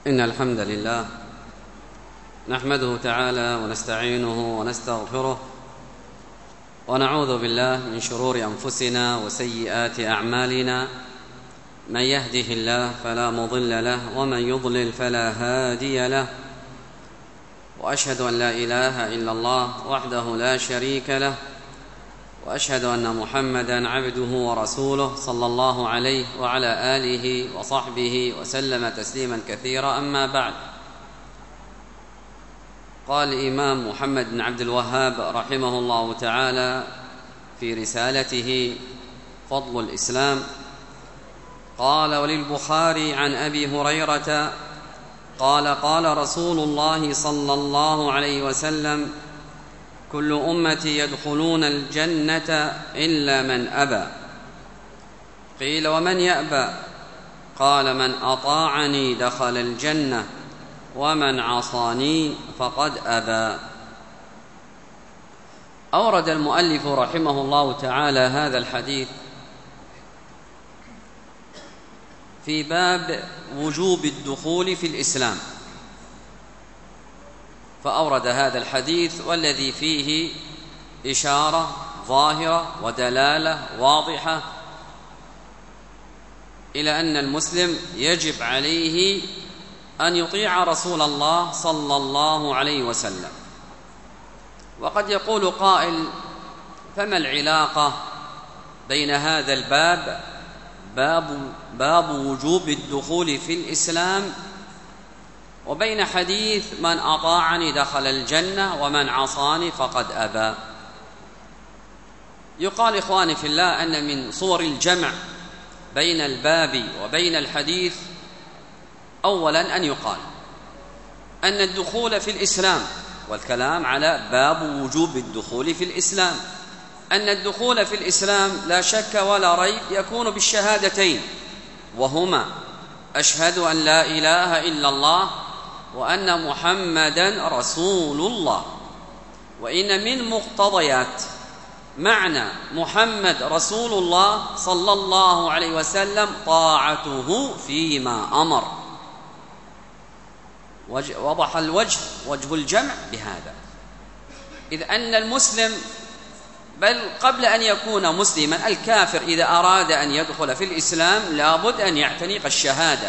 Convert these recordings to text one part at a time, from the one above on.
إن الحمد لله نحمده تعالى ونستعينه ونستغفره ونعوذ بالله من شرور أنفسنا وسيئات أعمالنا. من يهده الله فلا مضل له ومن يضلل فلا هادي له، وأشهد أن لا إله إلا الله وحده لا شريك له، وأشهد أن محمدًا عبده ورسوله صلى الله عليه وعلى آله وصحبه وسلم تسليمًا كثيرا. أما بعد، قال الإمام محمد بن عبد الوهاب رحمه الله تعالى في رسالته فضل الإسلام، قال: وللبخاري عن أبي هريرة قال: قال رسول الله صلى الله عليه وسلم: كل أمتي يدخلون الجنة إلا من أبى. قيل: ومن يأبى؟ قال: من أطاعني دخل الجنة ومن عصاني فقد أبى. أورد المؤلف رحمه الله تعالى هذا الحديث في باب وجوب الدخول في الإسلام، فأورد هذا الحديث والذي فيه إشارة ظاهرة ودلالة واضحة إلى أن المسلم يجب عليه أن يطيع رسول الله صلى الله عليه وسلم. وقد يقول قائل: فما العلاقة بين هذا الباب باب وجوب الدخول في الإسلام وبين حديث من أطاعني دخل الجنة ومن عصاني فقد أبى؟ يقال إخواني في الله أن من صور الجمع بين الباب وبين الحديث أولا أن يقال أن الدخول في الإسلام، والكلام على باب وجوب الدخول في الإسلام، أن الدخول في الإسلام لا شك ولا ريب يكون بالشهادتين، وهما: أشهد أن لا إله إلا الله وأن محمدًا رسول الله. وإن من مقتضيات معنى محمد رسول الله صلى الله عليه وسلم طاعته فيما أمر. وضح وجه الجمع بهذا، إذ أن المسلم، بل قبل أن يكون مسلما، الكافر إذا أراد أن يدخل في الإسلام لابد أن يعتنق الشهادة،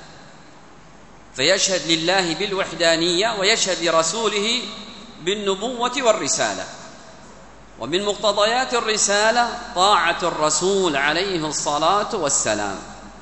فيشهد لله بالوحدانية ويشهد لرسوله بالنبوة والرسالة. ومن مقتضيات الرسالة طاعة الرسول عليه الصلاة والسلام.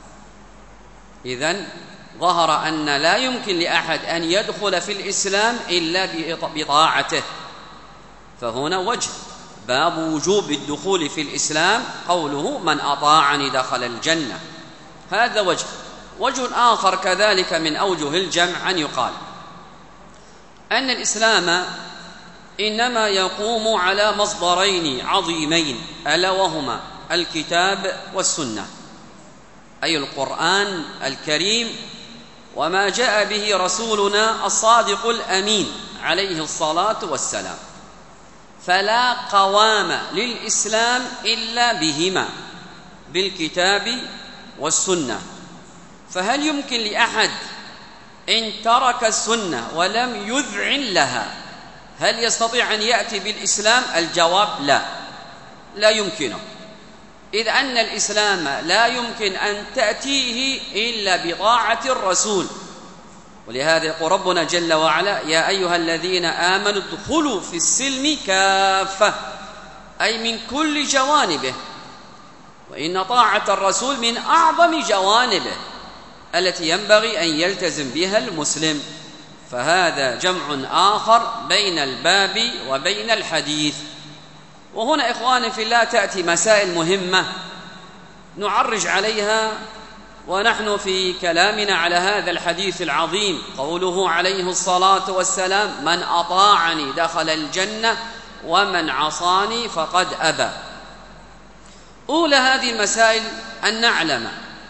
إذن ظهر أن لا يمكن لأحد أن يدخل في الإسلام إلا بطاعته، فهنا وجه باب وجوب الدخول في الإسلام قوله: من أطاعني دخل الجنة. هذا وجه آخر كذلك من أوجه الجمع أن يقال أن الإسلام إنما يقوم على مصدرين عظيمين، ألا وهما الكتاب والسنة، أي القرآن الكريم وما جاء به رسولنا الصادق الأمين عليه الصلاة والسلام. فلا قوام للإسلام إلا بهما، بالكتاب والسنة. فهل يمكن لأحد إن ترك السنة ولم يذعن لها هل يستطيع أن يأتي بالإسلام؟ الجواب لا يمكنه، إذ أن الإسلام لا يمكن أن تأتيه إلا بطاعة الرسول. ولهذا يقول ربنا جل وعلا: يا أيها الذين آمنوا ادخلوا في السلم كافة، أي من كل جوانبه. وإن طاعة الرسول من أعظم جوانبه التي ينبغي أن يلتزم بها المسلم. فهذا جمع آخر بين الباب وبين الحديث. وهنا إخواني في الله تأتي مسائل مهمة نعرج عليها ونحن في كلامنا على هذا الحديث العظيم، قوله عليه الصلاة والسلام: من أطاعني دخل الجنة ومن عصاني فقد أبى. أولى هذه المسائل أن نعلم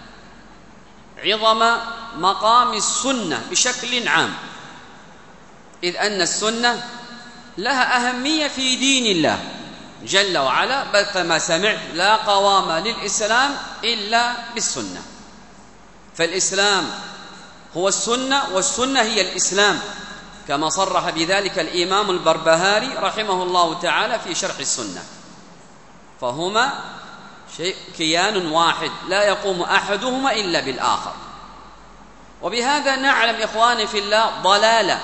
عظم مقام السنة بشكل عام، إذ أن السنة لها أهمية في دين الله جل وعلا، بل كما سمعت لا قوام للإسلام إلا بالسنة. فالإسلام هو السنة، والسنة هي الإسلام، كما صرح بذلك الإمام البربهاري رحمه الله تعالى في شرح السنة. فهما كيان واحد لا يقوم أحدهما إلا بالآخر. وبهذا نعلم إخواني في الله ضلال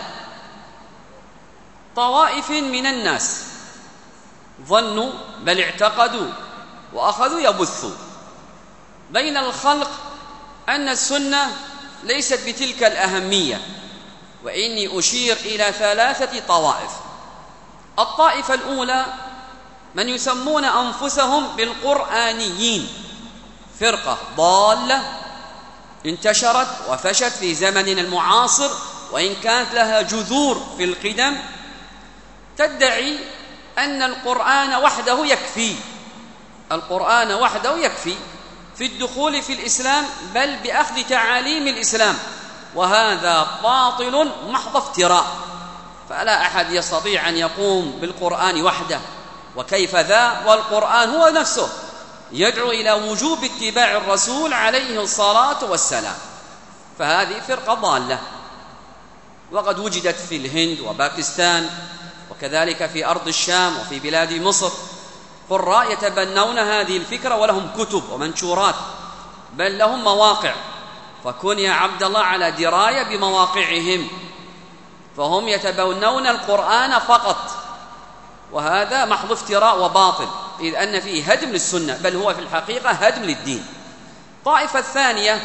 طوائف من الناس، ظنوا بل اعتقدوا وأخذوا يبثوا بين الخلق أن السنة ليست بتلك الأهمية. وإني أشير إلى 3 طوائف. الطائفة الأولى من يسمون أنفسهم بالقرآنيين، فرقة ضالة انتشرت وفشت في زمننا المعاصر، وإن كانت لها جذور في القدم، تدعي أن القرآن وحده يكفي، القرآن وحده يكفي في الدخول في الإسلام، بل بأخذ تعاليم الإسلام، وهذا باطل محض افتراء. فلا أحد يستطيع أن يقوم بالقرآن وحده، وكيف ذا والقرآن هو نفسه يدعو إلى وجوب اتباع الرسول عليه الصلاة والسلام. فهذه فرقة ضالة، وقد وجدت في الهند وباكستان، وكذلك في أرض الشام وفي بلاد مصر قراء يتبنون هذه الفكرة، ولهم كتب ومنشورات، بل لهم مواقع. فكن يا عبد الله على دراية بمواقعهم، فهم يتبنون القرآن فقط، وهذا محض افتراء وباطل، إذ أن فيه هدم للسنة، بل هو في الحقيقة هدم للدين. الطائفة الثانية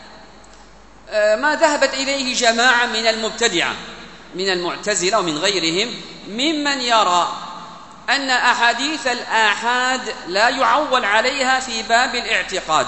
ما ذهبت إليه جماعة من المبتدعة من المعتزلة ومن غيرهم، ممن يرى أن أحاديث الآحاد لا يعول عليها في باب الاعتقاد.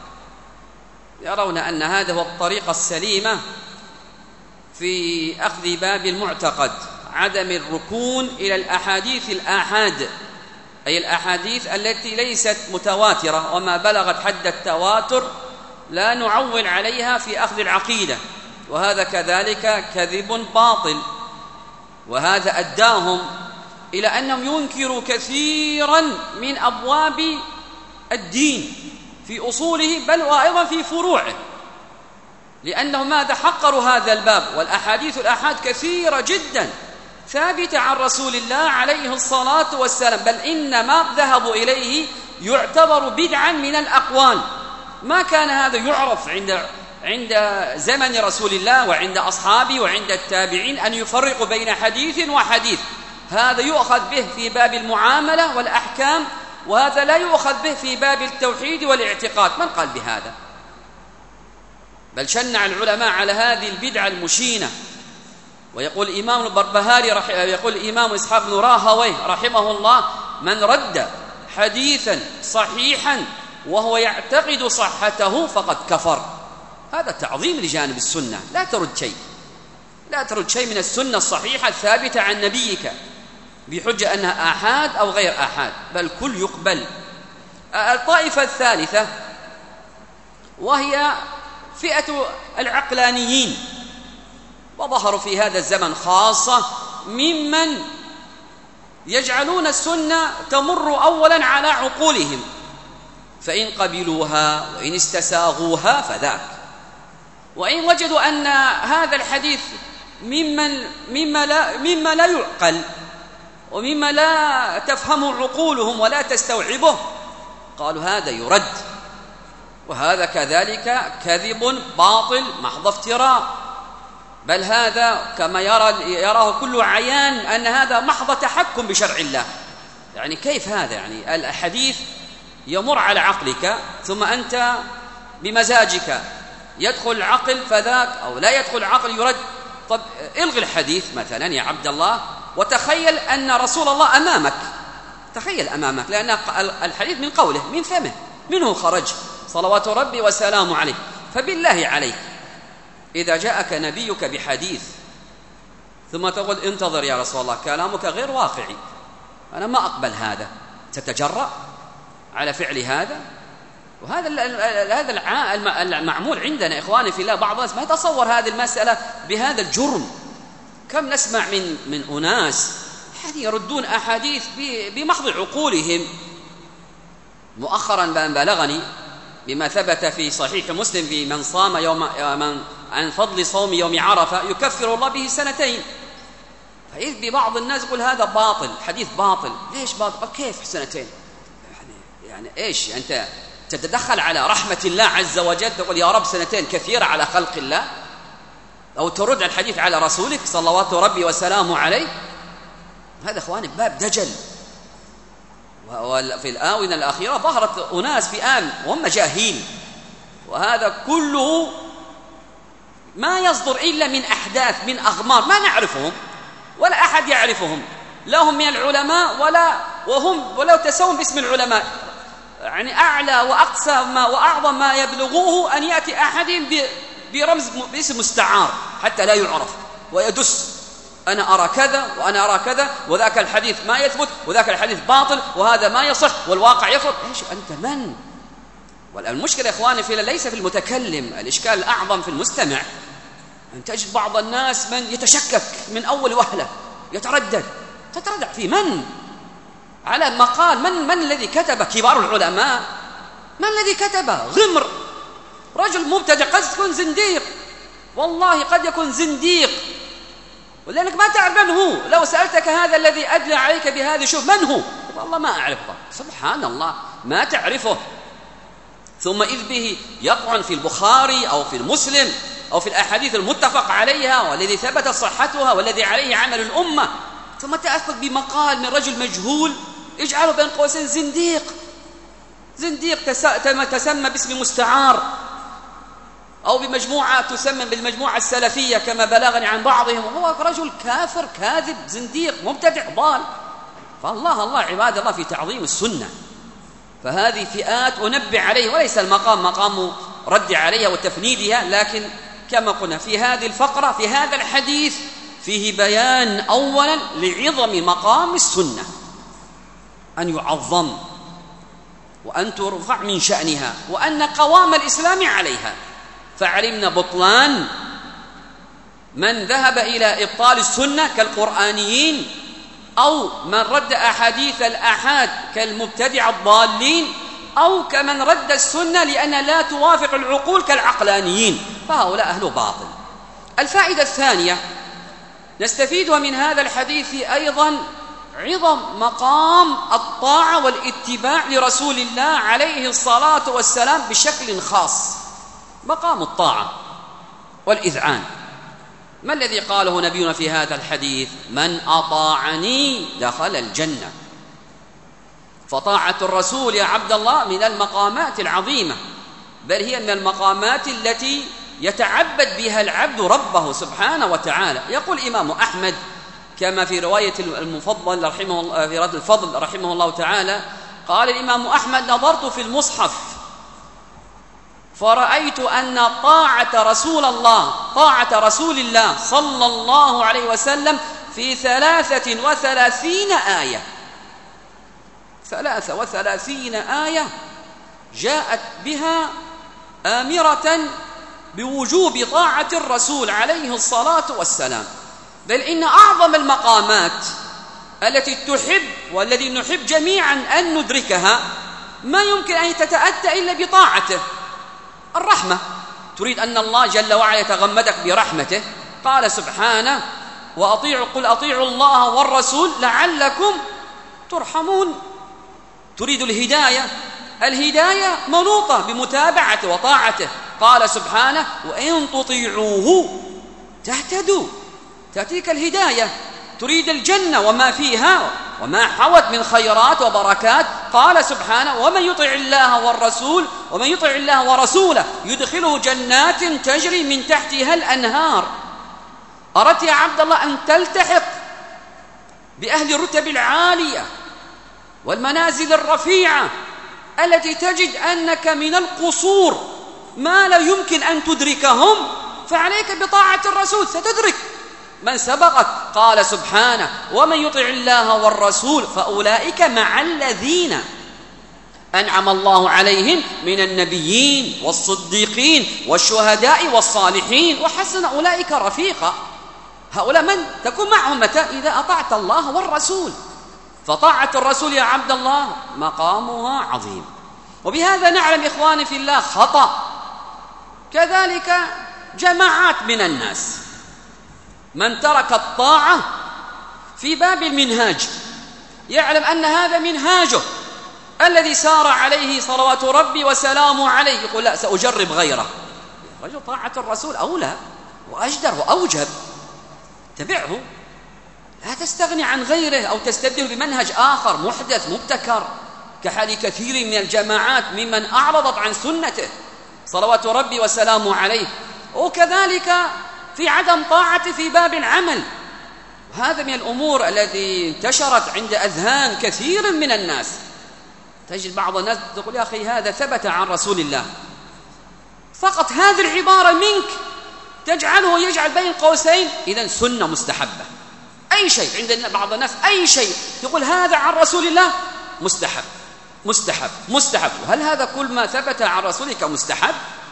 يرون أن هذا هو الطريقة السليمة في أخذ باب المعتقد، عدم الركون إلى الأحاديث الآحاد، أي الأحاديث التي ليست متواترة وما بلغت حد التواتر لا نعول عليها في أخذ العقيدة، وهذا كذلك كذب باطل. وهذا أداهم إلى أنهم ينكروا كثيرا من أبواب الدين في أصوله، بل وأيضا في فروعه، لأنهم ماذا حقروا هذا الباب. والأحاديث الآحاد كثيرة جدا ثابتة عن رسول الله عليه الصلاة والسلام، بل إن ما ذهبوا إليه يعتبر بدعا من الأقوال. ما كان هذا يعرف عند زمن رسول الله وعند أصحابه وعند التابعين أن يفرقوا بين حديث وحديث. هذا يؤخذ به في باب المعاملة والأحكام، وهذا لا يؤخذ به في باب التوحيد والاعتقاد. من قال بهذا؟ بل شنع العلماء على هذه البدعة المشينة. ويقول الإمام البربهاري يقول الإمام إسحاق بن راهويه رحمه الله: من رد حديثا صحيحا وهو يعتقد صحته فقد كفر. هذا تعظيم لجانب السنة. لا ترد شيء من السنة الصحيحة الثابتة عن نبيك بحجة أنها آحاد أو غير آحاد، بل كل يقبل. الطائفة الثالثة وهي فئة العقلانيين، وظهروا في هذا الزمن خاصة، ممن يجعلون السنة تمر أولا على عقولهم، فإن قبلوها وإن استساغوها فذاك، وإن وجدوا أن هذا الحديث مما لا يعقل ومما لا تفهم عقولهم ولا تستوعبه، قالوا هذا يرد. وهذا كذلك كذب باطل محض افتراء، بل هذا كما يراه كل عيان أن هذا محض تحكم بشرع الله. يعني كيف هذا؟ يعني الحديث يمر على عقلك ثم أنت بمزاجك يدخل العقل فذاك، أو لا يدخل العقل يرد. طب الغي الحديث مثلا يا عبد الله، وتخيل أن رسول الله أمامك، تخيل أمامك، لأن الحديث من قوله من فمه، منه خرج صلوات ربي وسلامه عليه. فبالله عليك إذا جاءك نبيك بحديث ثم تقول انتظر يا رسول الله كلامك غير واقعي، أنا ما أقبل هذا، تتجرأ على فعل هذا؟ وهذا المعمول عندنا إخواني في الله. بعض الناس ما يتصور هذه المسألة بهذا الجرم. كم نسمع من أناس يعني يردون أحاديث بمحض عقولهم. مؤخرا بلغني بما ثبت في صحيح مسلم في من عن فضل صوم يوم عرفة يكفر الله به سنتين. فإذ ببعض الناس يقول هذا باطل، حديث باطل. ليش باطل؟ كيف سنتين؟ يعني إيش أنت تتدخل على رحمة الله عز وجل تقول يا رب سنتين كثيرة على خلق الله، أو ترد الحديث على رسولك صلوات ربي وسلامه عليه؟ هذا إخواني باب دجل. وفي الآونة الأخيرة ظهرت أناس فئام وهم جاهين، وهذا كله ما يصدر إلا من أحداث، من أغمار ما نعرفهم ولا أحد يعرفهم، لا هم من العلماء ولا تساوون باسم العلماء. يعني أعلى وأقصى وأعظم ما يبلغوه أن يأتي أحد برمز باسم مستعار حتى لا يعرف ويدس، أنا أرى كذا وأنا أرى كذا، وذاك الحديث ما يثبت وذاك الحديث باطل وهذا ما يصح والواقع يفرض. إيش أنت من؟ والمشكلة يا إخواني ليس في المتكلم، الإشكال الأعظم في المستمع. أن تجد بعض الناس من يتشكك من أول وهلة، يتردد في من؟ على مقال من الذي كتب؟ كبار العلماء. من الذي كتبه؟ غمر، رجل مبتدع، قد يكون زنديق، والله قد يكون زنديق، ولأنك ما تعرف من هو. لو سألتك هذا الذي أدلى عليك بهذه شوف من هو؟ والله ما أعرفه، سبحان الله ما تعرفه. ثم إذ به يطعن في البخاري أو في المسلم أو في الأحاديث المتفق عليها والذي ثبت صحتها والذي عليه عمل الأمة، ثم تأخذ بمقال من رجل مجهول اجعله بين قوسين زنديق تسمى باسم مستعار، أو بمجموعة تسمى بالمجموعة السلفية كما بلغني عن بعضهم، وهو رجل كافر كاذب زنديق مبتدع ضال. فالله عباد الله في تعظيم السنة. فهذه فئات أنبه عليه، وليس المقام مقام رد عليها وتفنيدها، لكن كما قلنا في هذه الفقرة في هذا الحديث فيه بيان أولا لعظم مقام السنة، أن يعظم وأن ترفع من شأنها، وأن قوام الإسلام عليها. فعلمنا بطلان من ذهب إلى إبطال السنة كالقرآنيين، أو من رد أحاديث الآحاد كالمبتدع الضالين، أو كمن رد السنة لأن لا توافق العقول كالعقلانيين، فهؤلاء أهل باطل. الفائدة الثانية نستفيدها من هذا الحديث أيضا عظم مقام الطاعة والاتباع لرسول الله عليه الصلاة والسلام بشكل خاص، مقام الطاعة والإذعان. ما الذي قاله نبينا في هذا الحديث؟ من أطاعني دخل الجنة. فطاعة الرسول يا عبد الله من المقامات العظيمة، بل هي من المقامات التي يتعبد بها العبد ربه سبحانه وتعالى. يقول الإمام أحمد كما في رواية المفضل رحمه الله، في رد الفضل رحمه الله تعالى، قال الإمام أحمد: نظرت في المصحف فرأيت أن طاعة رسول الله صلى الله عليه وسلم في 33 آية، 33 آية جاءت بها آمرة بوجوب طاعة الرسول عليه الصلاة والسلام. بل إن أعظم المقامات التي تحب والذي نحب جميعا أن ندركها ما يمكن أن تتأتى إلا بطاعته. الرحمة، تريد أن الله جل وعلا يتغمدك برحمته، قال سبحانه: قل أطيعوا الله والرسول لعلكم ترحمون. تريد الهداية منوطة بمتابعته وطاعته، قال سبحانه: وإن تطيعوه تهتدوا، تأتيك الهداية. تريد الجنة وما فيها وما حوت من خيرات وبركات، قال سبحانه: ومن يطع الله ورسوله يدخله جنات تجري من تحتها الأنهار. أردت يا عبد الله أن تلتحق بأهل الرتب العالية والمنازل الرفيعة التي تجد أنك من القصور ما لا يمكن أن تدركهم، فعليك بطاعة الرسول ستدرك من سبقك. قال سبحانه: ومن يطع الله والرسول فأولئك مع الذين أنعم الله عليهم من النبيين والصديقين والشهداء والصالحين وحسن أولئك رفيقا. هؤلاء من تكون معهم متى؟ إذا أطعت الله والرسول. فطاعة الرسول يا عبد الله مقامها عظيم. وبهذا نعلم إخواني في الله خطأ كذلك جماعات من الناس من ترك الطاعة في باب المنهاج يعلم أن هذا منهاجه الذي سار عليه صلوات ربي وسلامه عليه، يقول لا سأجرب غيره. رجل طاعة الرسول أولى وأجدر وأوجب، تبعه، لا تستغني عن غيره أو تستبدله بمنهج آخر محدث مبتكر، كحال كثير من الجماعات ممن أعرضت عن سنته صلوات ربي وسلامه عليه. وكذلك في عدم طاعته في باب العمل، وهذا من الأمور التي انتشرت عند أذهان كثير من الناس. تجد بعض الناس تقول يا أخي هذا ثبت عن رسول الله، فقط هذه العبارة منك تجعله يجعل بين قوسين إذن سنة مستحبة. أي شيء عند بعض الناس أي شيء تقول هذا عن رسول الله مستحب مستحب مستحب، وهل هذا كل ما ثبت عن رسولك مستحب؟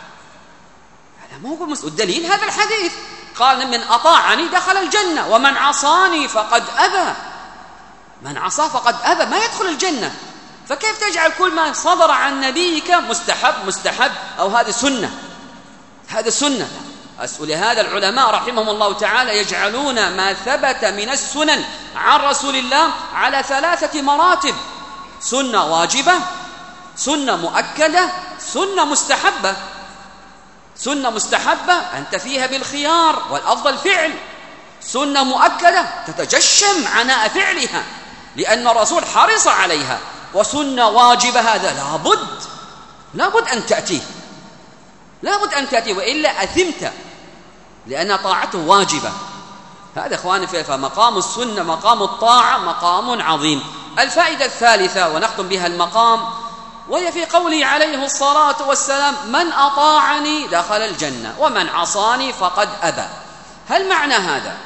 هذا مو مستحب. الدليل هذا الحديث قال من أطاعني دخل الجنة ومن عصاني فقد أبى. من عصاه فقد أبى، ما يدخل الجنة. فكيف تجعل كل ما صدر عن نبيك مستحب مستحب أو هذه سنة؟ هذا سنة. ولهذا العلماء رحمهم الله تعالى يجعلون ما ثبت من السنن عن رسول الله على 3 مراتب: سنة واجبة، سنة مؤكدة، سنة مستحبة. سنة مستحبة أنت فيها بالخيار والأفضل فعل، سنة مؤكدة تتجشم عناء فعلها لأن الرسول حرص عليها، وسنة واجبة هذا لابد أن تأتيه، لابد أن تأتيه وإلا أثمت لأن طاعته واجبة. هذا إخواني فمقام السنة مقام الطاعة مقام عظيم. الفائدة الثالثة ونختم بها المقام، وهي في قوله عليه الصلاة والسلام من أطاعني دخل الجنة ومن عصاني فقد أبى. هل معنى هذا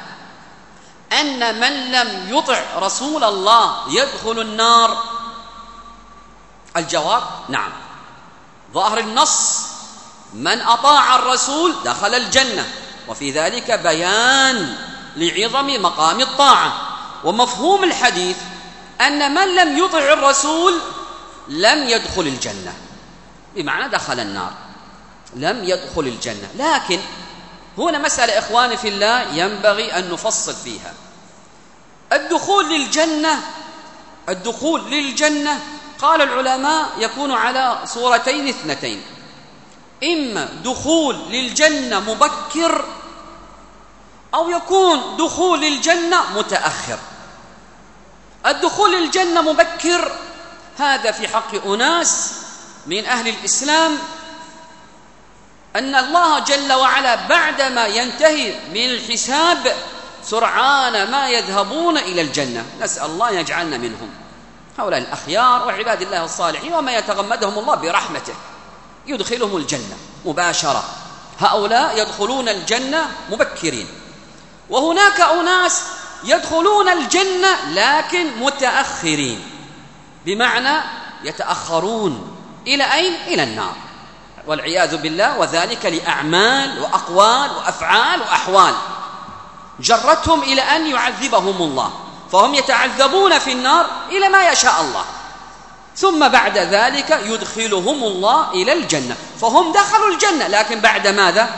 أن من لم يطع رسول الله يدخل النار؟ الجواب نعم، ظاهر النص من أطاع الرسول دخل الجنة، وفي ذلك بيان لعظم مقام الطاعة. ومفهوم الحديث أن من لم يطع الرسول لم يدخل الجنة، بمعنى دخل النار، لم يدخل الجنة. لكن هنا مسألة إخواني في الله ينبغي أن نفصل فيها. الدخول للجنة قال العلماء يكون على صورتين اثنتين: إما دخول للجنة مبكر أو يكون دخول للجنة متأخر. الدخول للجنة مبكر هذا في حق أناس من أهل الإسلام أن الله جل وعلا بعدما ينتهي من الحساب سرعان ما يذهبون إلى الجنة، نسأل الله يجعلنا منهم. هؤلاء الأخيار وعباد الله الصالحين وما يتغمدهم الله برحمته يدخلهم الجنة مباشرة، هؤلاء يدخلون الجنة مبكرين. وهناك أناس يدخلون الجنة لكن متأخرين، بمعنى يتأخرون إلى أين؟ إلى النار والعياذ بالله، وذلك لأعمال وأقوال وأفعال وأحوال جرتهم إلى أن يعذبهم الله، فهم يتعذبون في النار إلى ما يشاء الله، ثم بعد ذلك يدخلهم الله إلى الجنة. فهم دخلوا الجنة لكن بعد ماذا؟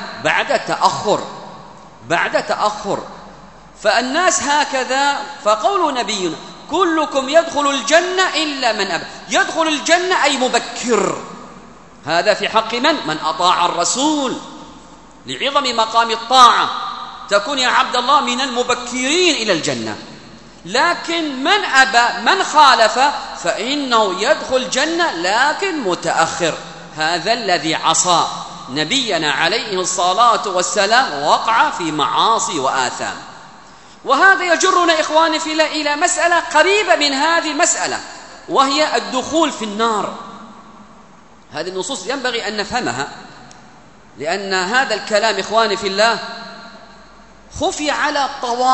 بعد تأخر. فالناس هكذا. فقول نبينا كلكم يدخل الجنة إلا من أبى، يدخل الجنة أي مبكر. هذا في حق من أطاع الرسول، لعظم مقام الطاعة تكون يا عبد الله من المبكرين إلى الجنة. لكن من أبى من خالف فإنه يدخل الجنة لكن متأخر. هذا الذي عصى نبينا عليه الصلاة والسلام وقع في معاصي وآثام. وهذا يجرنا إخواني في الله إلى مسألة قريبة من هذه المسألة، وهي الدخول في النار. هذه النصوص ينبغي أن نفهمها، لأن هذا الكلام إخواني في الله خفي على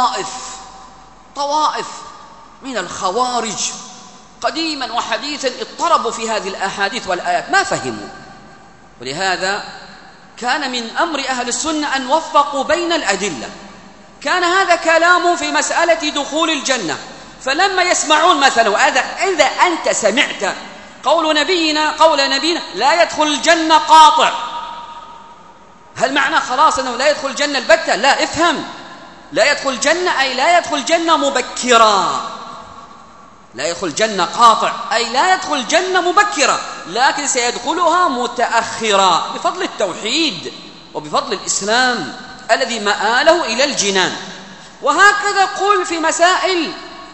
طوائف من الخوارج قديما وحديثا اضطربوا في هذه الأحاديث والآيات ما فهموا. ولهذا كان من أمر أهل السنة أن وفقوا بين الأدلة. كان هذا كلام في مسألة دخول الجنة، فلما يسمعون مثلا إذا أنت سمعت قول نبينا لا يدخل الجنة قاطع، هل معنى خلاص أنه لا يدخل الجنة البتة؟ لا، افهم، لا يدخل الجنة أي لا يدخل الجنة مبكرا، لا يدخل الجنة قاطع أي لا يدخل الجنة مبكرا، لكن سيدخلها متأخرا بفضل التوحيد وبفضل الإسلام الذي مآله إلى الجنان. وهكذا قل في مسائل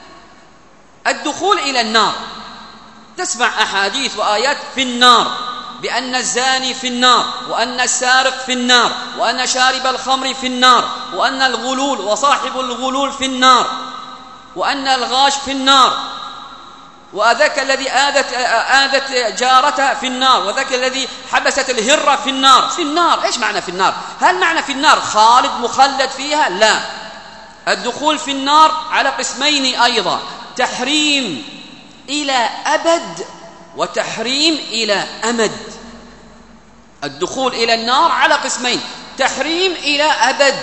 الدخول إلى النار، تسمع أحاديث وآيات في النار، بأن الزاني في النار، وأن السارق في النار، وأن شارب الخمر في النار، وأن الغلول وصاحب الغلول في النار، وأن الغاش في النار، وذاك الذي آذت جارتها في النار، وذاك الذي حبست الهرة في النار. في النار، إيش معنى في النار؟ هل معنى في النار خالد مخلد فيها؟ لا، الدخول في النار على قسمين أيضا، تحريم إلى أبد وتحريم إلى أمد. الدخول إلى النار على قسمين، تحريم إلى أبد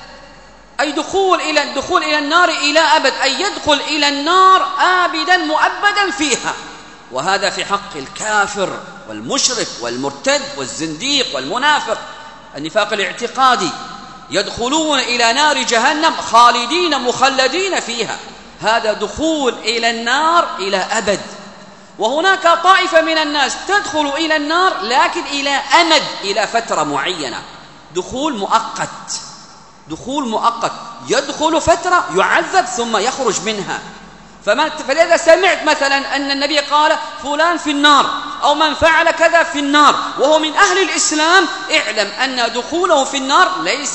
أي دخول إلى النار إلى أبد، أي يدخل إلى النار آبدا مؤبدا فيها، وهذا في حق الكافر والمشرك والمرتد والزنديق والمنافق، النفاق الاعتقادي، يدخلون إلى نار جهنم خالدين مخلدين فيها، هذا دخول إلى النار إلى أبد. وهناك طائفة من الناس تدخل إلى النار لكن إلى أمد، إلى فترة معينة، دخول مؤقت، دخول مؤقت، يدخل فترة يعذب ثم يخرج منها. فلذا سمعت مثلا أن النبي قال فلان في النار أو من فعل كذا في النار وهو من أهل الإسلام، اعلم أن دخوله في النار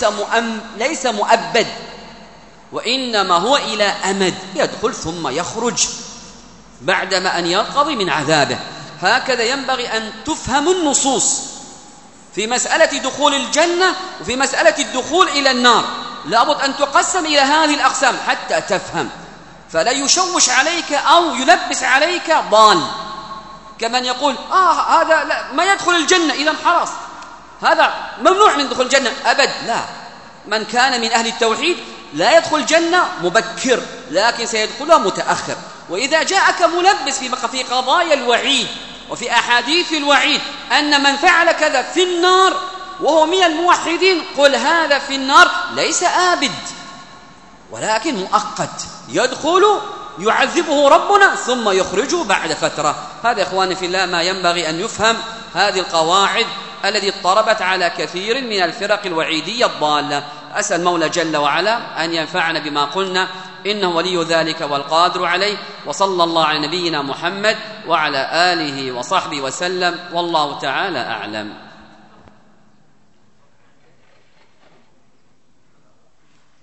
ليس مؤبد، وإنما هو إلى أمد، يدخل ثم يخرج بعدما أن ينقضي من عذابه. هكذا ينبغي أن تفهم النصوص في مسألة دخول الجنة وفي مسألة الدخول إلى النار، لابد أن تقسم إلى هذه الأقسام حتى تفهم، فلا يشوش عليك أو يلبس عليك ضال، كمن يقول هذا لا ما يدخل الجنة إذا خلاص هذا ممنوع من دخول الجنة أبد. لا، من كان من أهل التوحيد لا يدخل الجنة مبكر لكن سيدخلها متأخر. وإذا جاءك ملبس في قضايا الوعيد وفي أحاديث الوعيد أن من فعل كذا في النار وهو من الموحدين، قل هذا في النار ليس آبد ولكن مؤقت، يدخل يعذبه ربنا ثم يخرجه بعد فترة. هذا إخواني في الله ما ينبغي أن يفهم، هذه القواعد التي اضطربت على كثير من الفرق الوعيدية الضالة. أسأل المولى جل وعلا أن ينفعنا بما قلنا، إنه ولي ذلك والقادر عليه، وصلى الله على نبينا محمد وعلى آله وصحبه وسلم، والله تعالى أعلم.